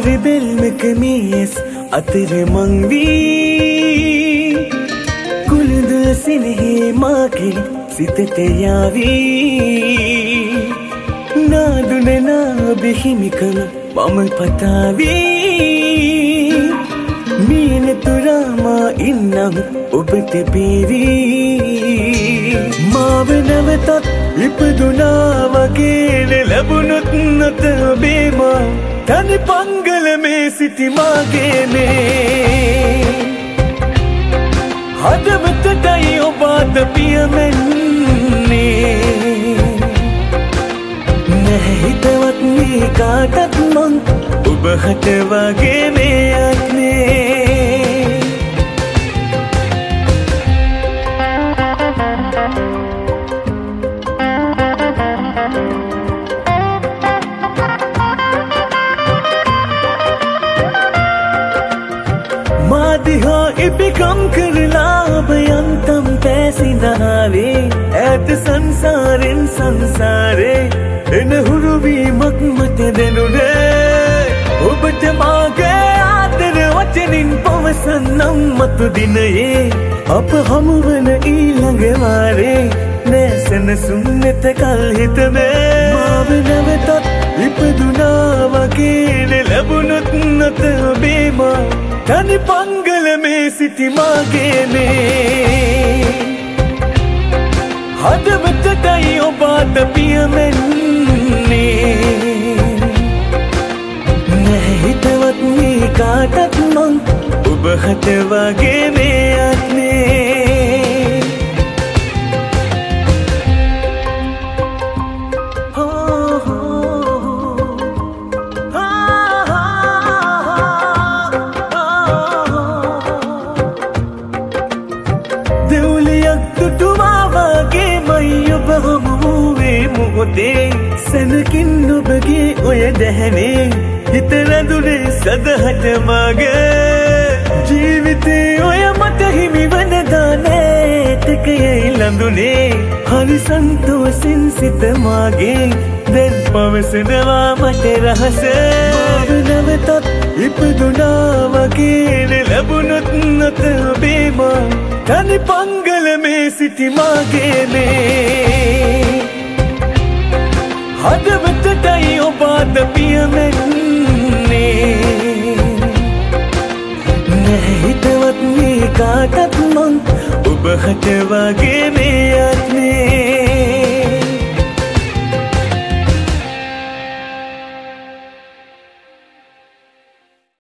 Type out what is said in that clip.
බෙල්මක මියස් අතර මංවී කුළුදු සිනෙහි මාගේ සිතට යාවී නාදුන නාබ හිමිකම මම පතාවී මීන තුරාමා ඉන්නම් ඔබට බේරී මාව නැවතත් ඉපදුනා වගේ ලැබුණොත් නැත බේමා තනි පංගල මේ සිටි මාගේ මේ හදවතටයි ඔබ අද පියමැන්නේ නැහැ හිතවත් මේ කාටත් මං ඔබ හට වගේ මේ ආත්මේ मादिहा इपिकम करला बयंतम पैसी नहावे ऐत संसारें संसारे इन हुरुवी मकमत देनुरे उबट मागे आदर वचनिन पवसन्नम मत दिनये अब हम वन ඊළඟ වාරේ නැසන සුන්නත කල් හිත මේ මාව නැවතත් ඉපදුනා වගේ ලැබුණොත් නැත බේමා තනි පංගල මේ සිටි මාගේ මේ හදවතටයි ඔබ අද පියමැන්නේ නැහැ හිතවත් මේ කාටත් මං ඔබ හට වගේ මේ ආත්මේ සැනකින් ඔබගේ ඔය දැහැනේ හිත රැඳුනේ සදහට මගේ ජීවිතේ ඔය මට හිමි වනදා නෑතකයයි ලඳුනේ හරි සන්තෝෂෙන් සිත මාගේ දැන් පවසනවා මට රහස මාව නැවතත් ඉපදුනා වගේ ලැබුණොත් නැත බේමා තනි පංගල මේ සිටි මාගේ මේ හදවතටයි ඔබ අද පියමැන්නේ නැහැ හිතවත් මේ කාටත් මං ඔබ හට වගේ මේ ආත්මේ